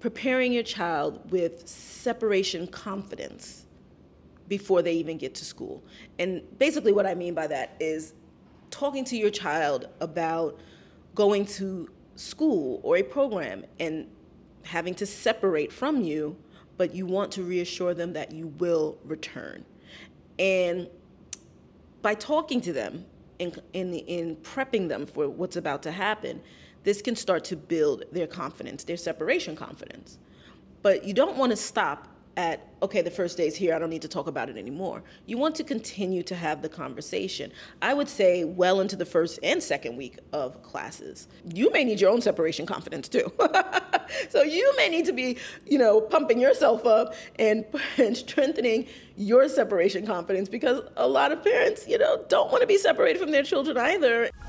preparing your child with separation confidence before they even get to school. And basically what I mean by that is talking to your child about going to school or a program and having to separate from you, but you want to reassure them that you will return. And by talking to them in prepping them for what's about to happen, this can start to build their confidence, their separation confidence. But you don't want to stop at, okay, the first day's here, I don't need to talk about it anymore. You want to continue to have the conversation. I would say well into the first and second week of classes. You may need your own separation confidence too. So you may need to be, pumping yourself up and strengthening your separation confidence, because a lot of parents, don't want to be separated from their children either.